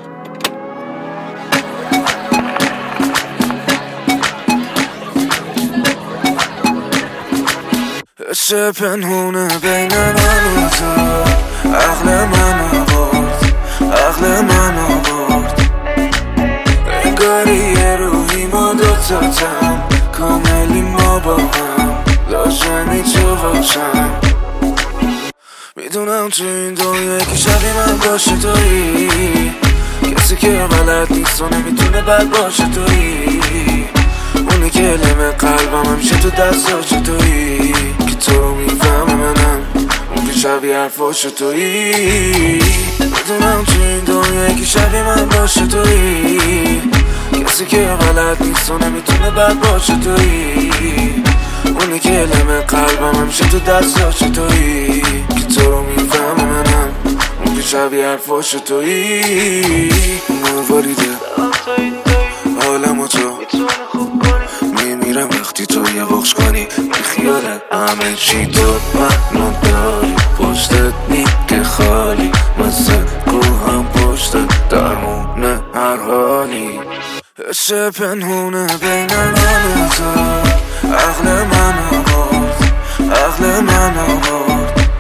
عشق پنهونه بین من و تو، عقل منو برد، عقل منو برد. انگاری یه روحی ما دوتاتم، کاملی ما با هم، لازمی تو باشم. میدونم تو این دنیا یکی شبیه من باشه تویی، کسی که بلد نیست و نمیتونه بد باشه تویی، اونی که لمه قلبم همیشه تو دستاش تویی، که تو رو میفهمه منم اون که شبیه حرفاش تویی. میدونم تو این دنیا یکی شبیه من باشه تویی، کسی که بلد نیست و نمیتونه بد باشه تویی، اونی که لمه قلبم همیشه تو دستاش تویی، که تو رو میفهمه منم اون که شبیه حرفاش تویی. مرواریده حالمو تو میمیرم وقتی تو یه بخش کنی، بی خیالت همه چی تو منو داری، پشتت نیگه خالی مثل روحم پشتت درمونه هر حالی. عشق پنهونه بین من و تو، عقل منو برد، عقل منو برد.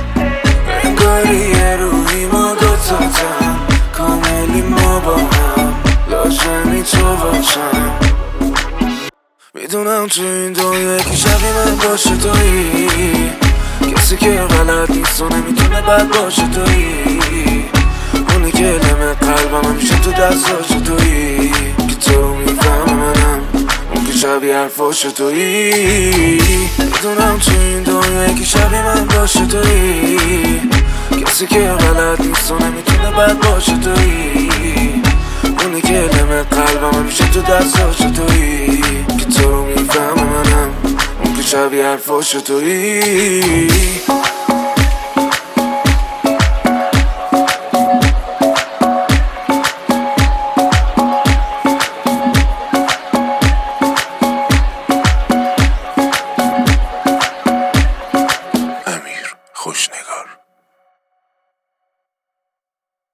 انگاری یه روحی ما دوتاتم، کاملی ما با هم، لازمی تو باشم. میدونم تو این دنیا یکی شبیه من باشه تویی، کسی که بلد نیست و نمیتونه بد باشه تویی، اونی که لمه قلبم همیشه تو دستاش تویی، که تو رو میفهمه منم اون که شبیه حرفاش تویی. میدونم تو این دنیا یکی شبیه من باشه تویی، کسی که بلد نیست و نمیتونه بد باشه تویی، اونی که لمه قلبم همیشه تو دستاش تویی، که تو رو میفهمه منم اون که شبیه حرفاش تویی.